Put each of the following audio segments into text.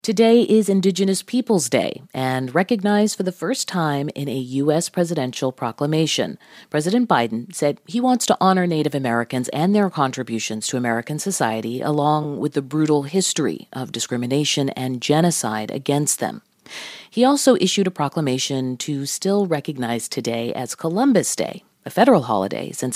Today is Indigenous Peoples Day and recognized for the first time in a U.S. presidential proclamation. President Biden said he wants to honor Native Americans and their contributions to American society, along with the brutal history of discrimination and genocide against them. He also issued a proclamation to still recognize today as Columbus Day, a federal holiday since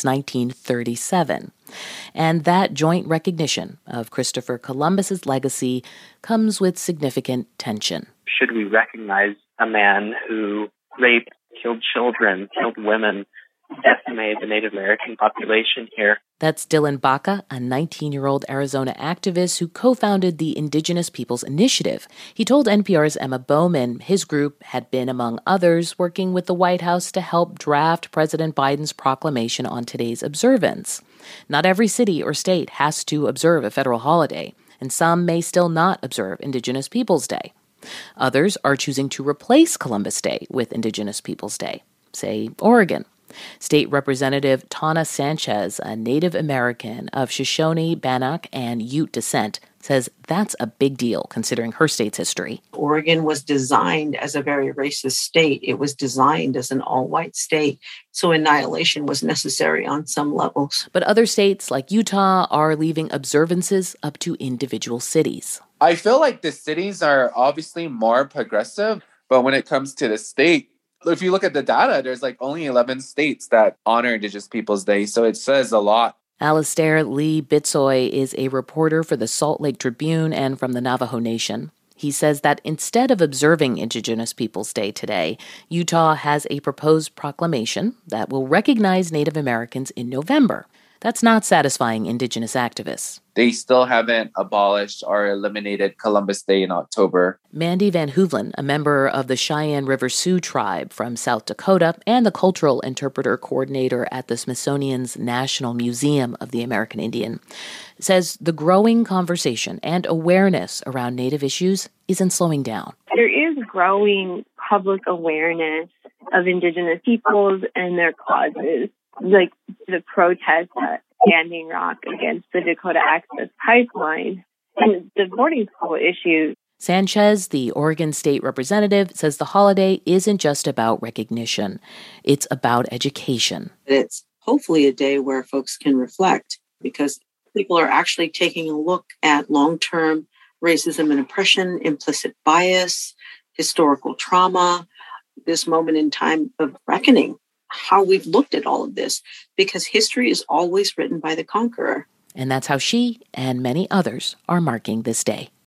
1937. And that joint recognition of Christopher Columbus's legacy comes with significant tension. Should we recognize a man who raped, killed children, killed women, decimated the Native American population here? That's Dylan Baca, a 19-year-old Arizona activist who co-founded the Indigenous Peoples Initiative. He told NPR's Emma Bowman his group had been, among others, working with the White House to help draft President Biden's proclamation on today's observance. Not every city or state has to observe a federal holiday, and some may still not observe Indigenous Peoples Day. Others are choosing to replace Columbus Day with Indigenous Peoples Day, say Oregon. State Representative Tana Sanchez, a Native American of Shoshone, Bannock, and Ute descent, says that's a big deal considering her state's history. Oregon was designed as a very racist state. It was designed as an all-white state, so annihilation was necessary on some levels. But other states like Utah are leaving observances up to individual cities. I feel like the cities are obviously more progressive, but when it comes to the state, if you look at the data, there's only 11 states that honor Indigenous Peoples Day, so it says a lot. Alastair Lee Bitsoy is a reporter for the Salt Lake Tribune and from the Navajo Nation. He says that instead of observing Indigenous Peoples Day today, Utah has a proposed proclamation that will recognize Native Americans in November. That's not satisfying Indigenous activists. They still haven't abolished or eliminated Columbus Day in October. Mandy Van Hoevelen, a member of the Cheyenne River Sioux tribe from South Dakota and the cultural interpreter coordinator at the Smithsonian's National Museum of the American Indian, says the growing conversation and awareness around Native issues isn't slowing down. There is growing public awareness of Indigenous peoples and their causes, like the protest at Standing Rock against the Dakota Access Pipeline and the boarding school issue. Sanchez, the Oregon state representative, says the holiday isn't just about recognition. It's about education. It's hopefully a day where folks can reflect because people are actually taking a look at long-term racism and oppression, implicit bias, historical trauma, this moment in time of reckoning. How we've looked at all of this, because history is always written by the conqueror. And that's how she and many others are marking this day.